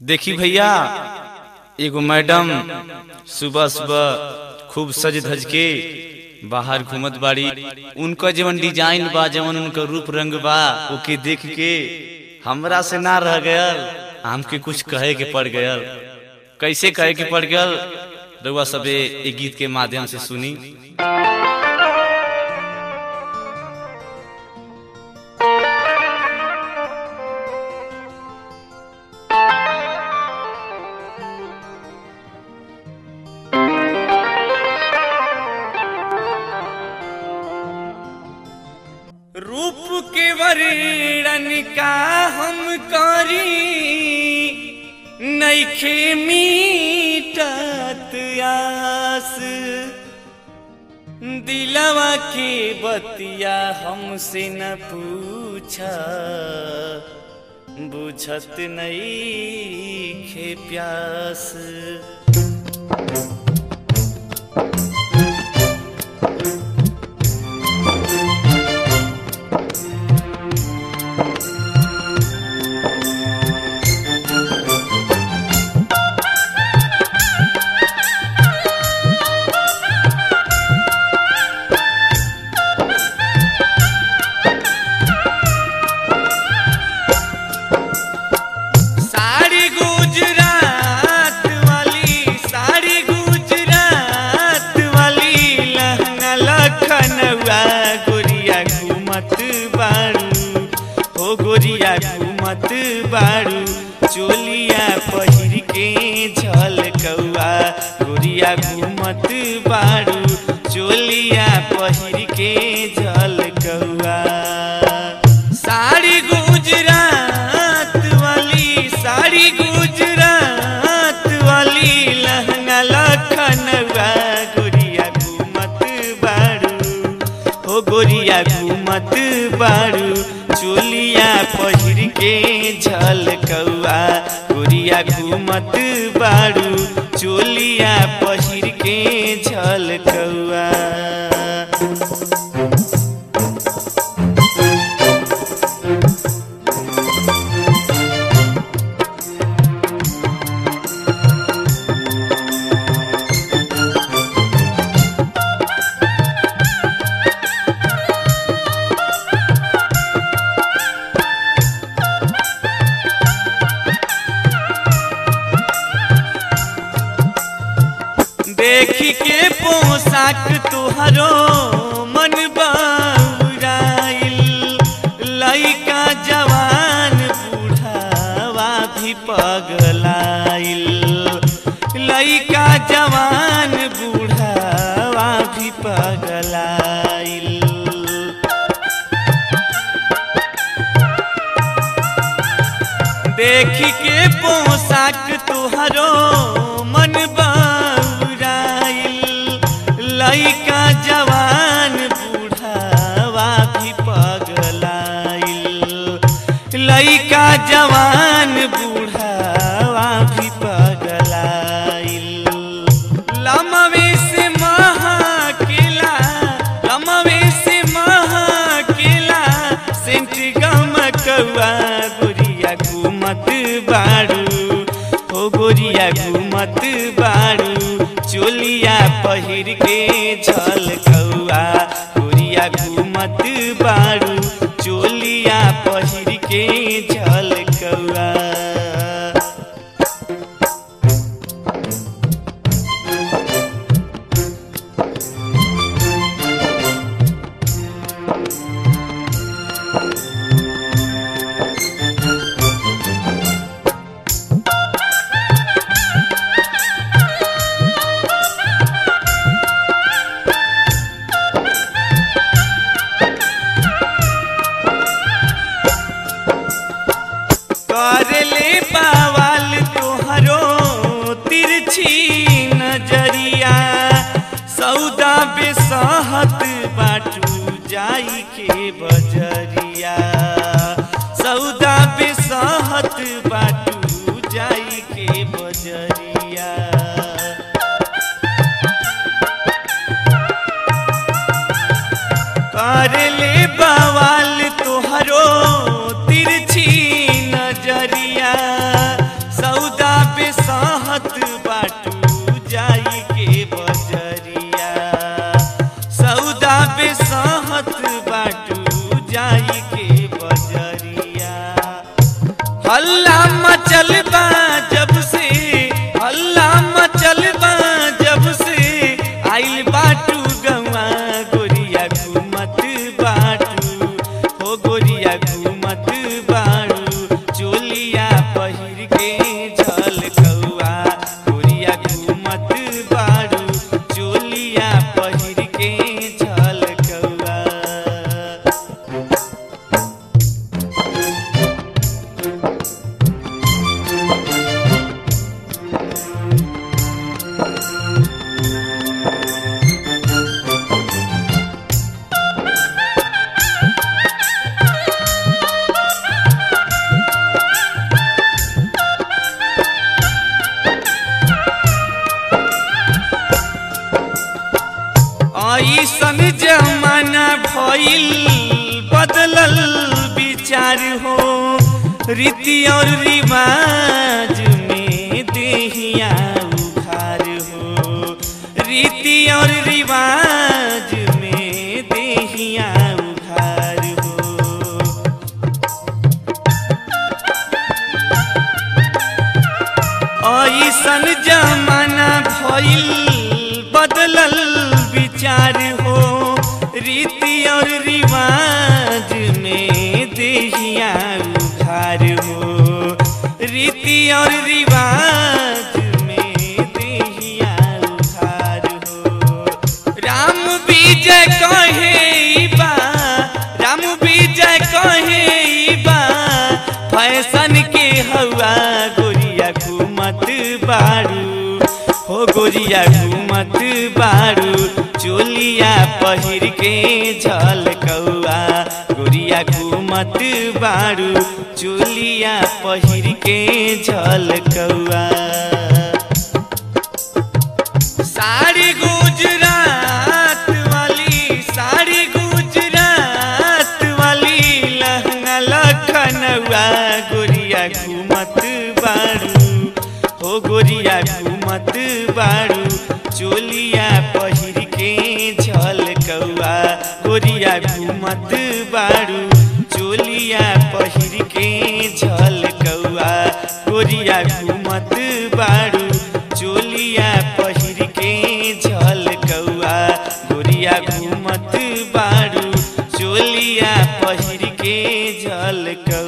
देखी भैया, एगो मैडम सुबह सुबह खूब सज धज के बाहर घूमत बाड़ी। उनका जवन डिजाइन बा, जवन उनका रूप रंग बा, ओके देख के हमरा से ना रह गयल, हमके कुछ कहे के पड़ गयल। कैसे कहे के पड़ गयल, रउआ सबे एक गीत के माध्यम से सुनी। रूप के वर्णन का हम करी, नइखे मीटत आस। दिलवा के बतिया हमसे न पूछा, बुझत नइखे प्यास। गोरिया घूमत बाड़ू, चोलिया पहिर के झलकौआ। गोरिया घूमत बाड़ू, चोलिया पहिर के झलकौआ। साड़ी गुजरात वाली, साड़ी गुजरात वाली, लहंगा लखनऊआ। गोरिया घूमत बाड़ू, हो गोरिया घूमत बाड़ू, चोलिया पहिर के झलकौआ। गोरिया घूमत बाड़ू, चोलिया पहिर के झलकौआ। देखी के पोशाक तुहरो मन बउराइल, लइका जवान बूढ़ावा भी पगलाइल। लइका जवान बूढ़ावा भी पगलाइल। देखी के पोशाक तुहरो मन लइका जवान बूढ़ावा भी पगलाइल। लइका जवान बूढ़ावा भी पगलाइल। लमवे से महकेला, लमवे से महकेला, सेंट गमकौआ। गोरिया घूमत बाड़ू, हो गोरिया घूमत बाड़ू, चोलिया पहिर के झलकौआ। गोरिया घूमत बाड़ू, चोलिया पहिर के झलकौआ। करे सहत बाटू जाई के बजरिया सौदा पे सहत बाटू जाई के बजरिया हल्ला मचल बा जब से हल्ला मचल बा जब से आइल बाटू गवा गोरिया घूमत बाटू हो गोरिया घूमत बाड़ू चोलिया पहिर के झलकौआ गोरिया घूमत बाड़ू चोलिया पहिर के झलकौआ ऐसन जमाना भइल बदलल विचार हो रीति और रिवाज में देहिया उघार हो रीति और रिवाज में देहिया उघार हो ऐसन जमाना भइल बदलल विचार हो रीति और रिवाज में देहिया उघार हो रीति और रिवाज में देहिया उघार हो राम विजय कहे बा राम विजय कहे बा फैशन के हवा गोरिया घूमत बाड़ू हो गोरिया घूमत बाड़ू चोलिया पहिर के झलकौआ गोरिया घूमत बाड़ू चोलिया पहिर के झलकौआ साड़ी गुजरात वाली लहंगा लखनऊआ गोरिया घूमत बाड़ू हो गोरिया घूमत बाड़ू चोलिया पहिर के झलकौआ गोरिया घूमत बाड़ू चोलिया पहिर के झलकौआ गोरिया घूमत बाड़ू चोलिया पहिर के झलकौआ गोरिया घूमत बाड़ू चोलिया पहिर के झलकौआ।